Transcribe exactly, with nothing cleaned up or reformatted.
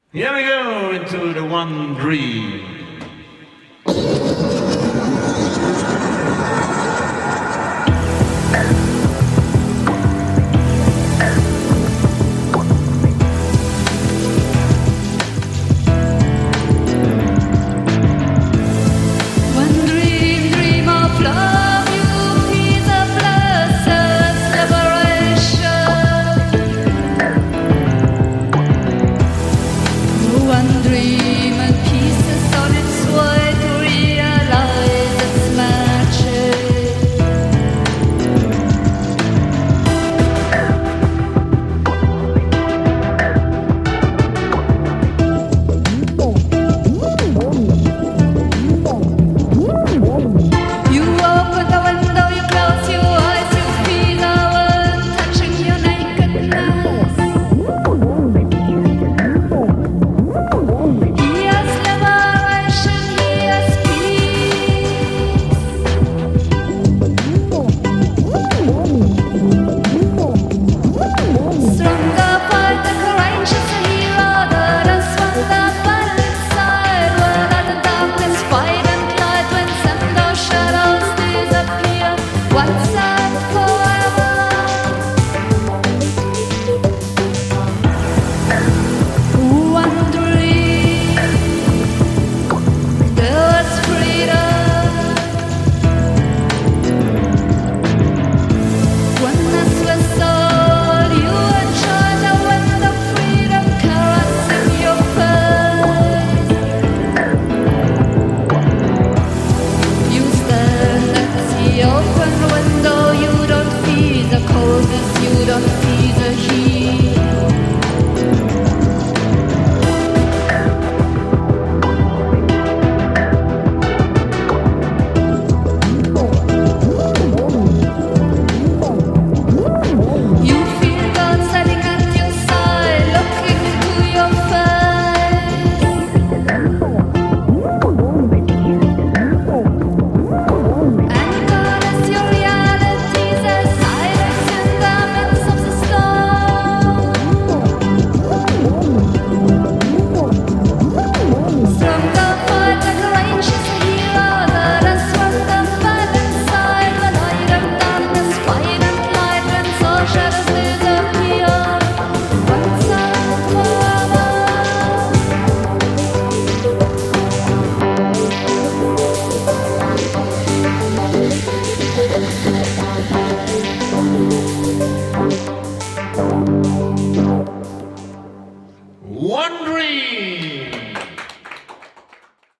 Here we go into the one dream. One dream and pieces on its way to realize its magic. You open the window, you close your eyes, you feel the world touching your nakedness. Yes, liberation, yes, peace. Stronger by the courageous hero, the rest from the battle inside. Where let the darkness fight and light when some those shadows disappear. Once and forever. One dream, there was freedom. Oneness was all you enjoyed, the wind of freedom caressing your face. You stand at the open window, you don't feel the coldness, you don't feel the heat. You feel God standing at your side, looking into your face. And God is your reality, the silence in the midst of the storm. Stronger for the courageous hero, the rest from the violent side. The light and darkness fight and light when all shadows disappear. Once and forever. One dream.